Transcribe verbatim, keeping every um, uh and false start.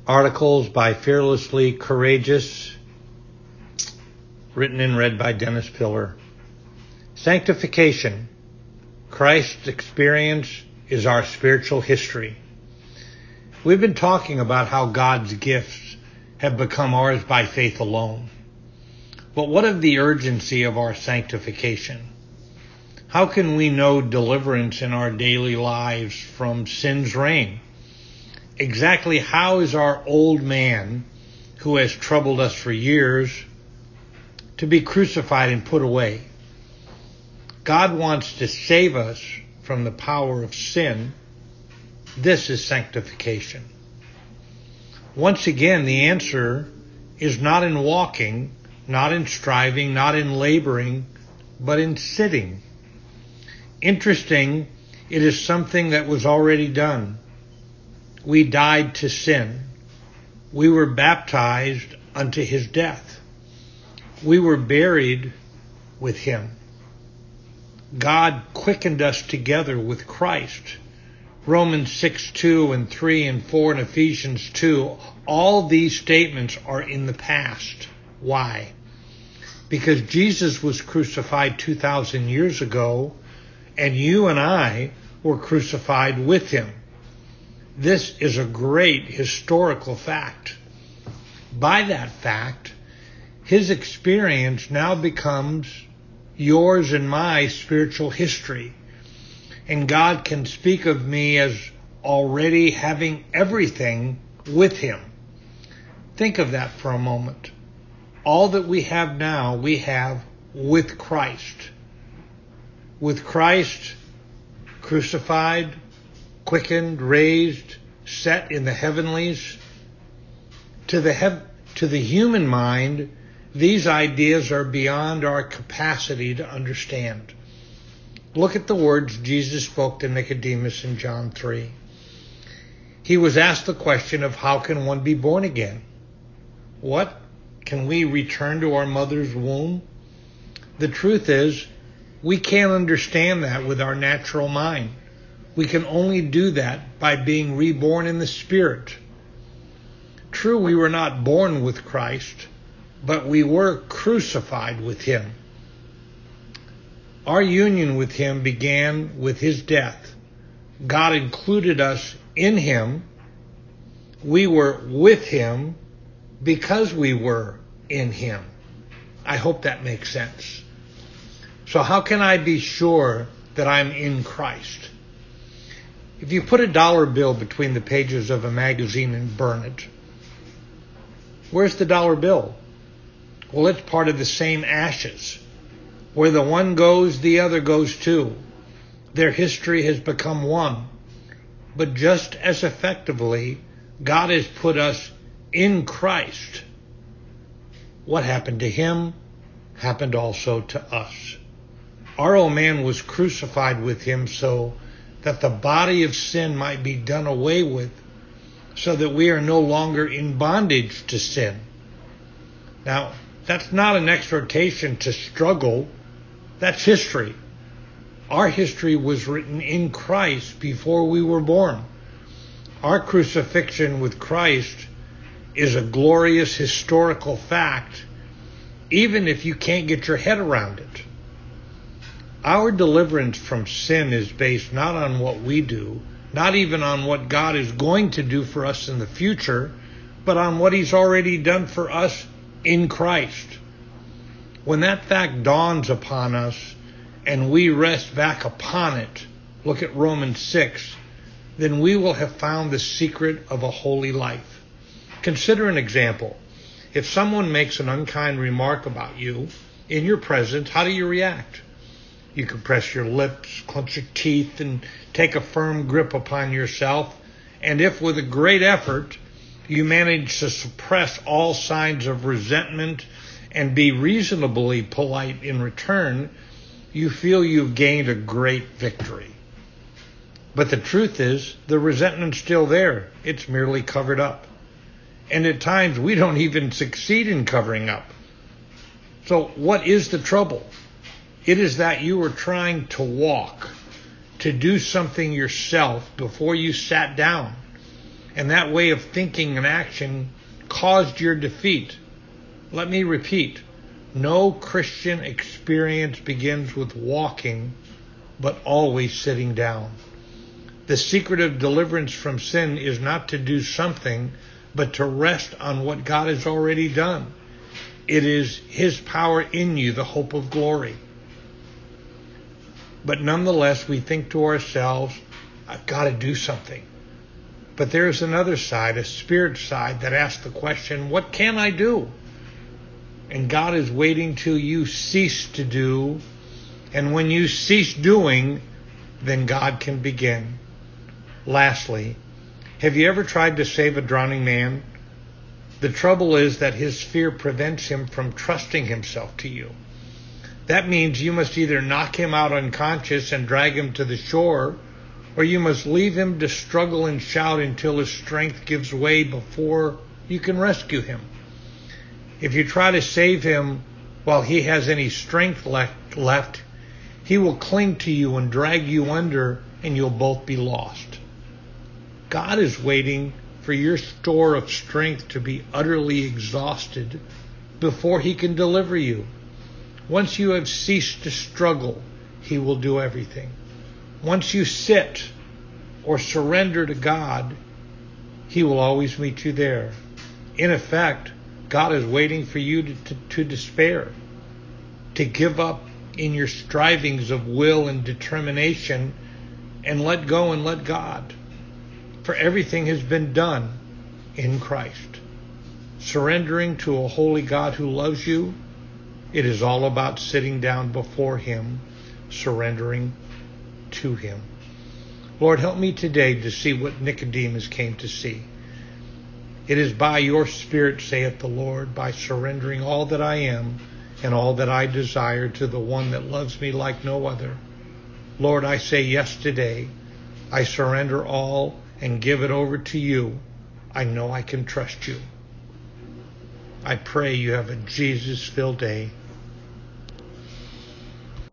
Articles by Fearlessly Courageous, written and read by Dennis Pillar. Sanctification. Christ's experience is our spiritual history. We've been talking about how God's gifts have become ours by faith alone. But what of the urgency of our sanctification? How can we know deliverance in our daily lives from sin's reign? Exactly how is our old man, who has troubled us for years, to be crucified and put away? God wants to save us from the power of sin. This is sanctification. Once again, the answer is not in walking, not in striving, not in laboring, but in sitting. Interesting, it is something that was already done. We died to sin. We were baptized unto his death. We were buried with him. God quickened us together with Christ. Romans six, two and three and four and Ephesians two, all these statements are in the past. Why? Because Jesus was crucified two thousand years ago, and you and I were crucified with him. This is a great historical fact. By that fact, his experience now becomes yours and my spiritual history. And God can speak of me as already having everything with him. Think of that for a moment. All that we have now, we have with Christ. With Christ crucified, quickened, raised, set in the heavenlies. To the hev- to the human mind, these ideas are beyond our capacity to understand. Look at the words Jesus spoke to Nicodemus in John three. He was asked the question of how can one be born again? What? Can we return to our mother's womb? The truth is, we can't understand that with our natural mind. We can only do that by being reborn in the Spirit. True, we were not born with Christ, but we were crucified with him. Our union with him began with his death. God included us in him. We were with him because we were in him. I hope that makes sense. So how can I be sure that I'm in Christ? If you put a dollar bill between the pages of a magazine and burn it, where's the dollar bill? Well, it's part of the same ashes. Where the one goes, the other goes too. Their history has become one. But just as effectively, God has put us in Christ. What happened to him happened also to us. Our old man was crucified with him so that the body of sin might be done away with, so that we are no longer in bondage to sin. Now, that's not an exhortation to struggle. That's history. Our history was written in Christ before we were born. Our crucifixion with Christ is a glorious historical fact, even if you can't get your head around it. Our deliverance from sin is based not on what we do, not even on what God is going to do for us in the future, but on what he's already done for us in Christ. When that fact dawns upon us and we rest back upon it, look at Romans six, then we will have found the secret of a holy life. Consider an example. If someone makes an unkind remark about you in your presence, how do you react? You compress your lips, clench your teeth, and take a firm grip upon yourself. And if with a great effort you manage to suppress all signs of resentment and be reasonably polite in return, you feel you've gained a great victory. But the truth is, the resentment's still there. It's merely covered up. And at times we don't even succeed in covering up. So what is the trouble? It is that you were trying to walk, to do something yourself before you sat down. and that way of thinking and action caused your defeat. Let me repeat, no Christian experience begins with walking, but always sitting down. The secret of deliverance from sin is not to do something, but to rest on what God has already done. It is His power in you, the hope of glory. But nonetheless, we think to ourselves, I've got to do something. But there's another side, a spirit side, that asks the question, what can I do? And God is waiting till you cease to do. And when you cease doing, then God can begin. Lastly, have you ever tried to save a drowning man? The trouble is that his fear prevents him from trusting himself to you. That means you must either knock him out unconscious and drag him to the shore, or you must leave him to struggle and shout until his strength gives way before you can rescue him. If you try to save him while he has any strength left, left, he will cling to you and drag you under, and you'll both be lost. God is waiting for your store of strength to be utterly exhausted before He can deliver you. Once you have ceased to struggle, He will do everything. Once you sit or surrender to God, He will always meet you there. In effect, God is waiting for you to, to, to despair, to give up in your strivings of will and determination, and let go and let God. For everything has been done in Christ. Surrendering to a holy God who loves you, it is all about sitting down before Him, surrendering to Him. Lord, help me today to see what Nicodemus came to see. It is by your Spirit, saith the Lord, by surrendering all that I am and all that I desire to the one that loves me like no other. Lord, I say yes today. I surrender all and give it over to you. I know I can trust you. I pray you have a Jesus-filled day.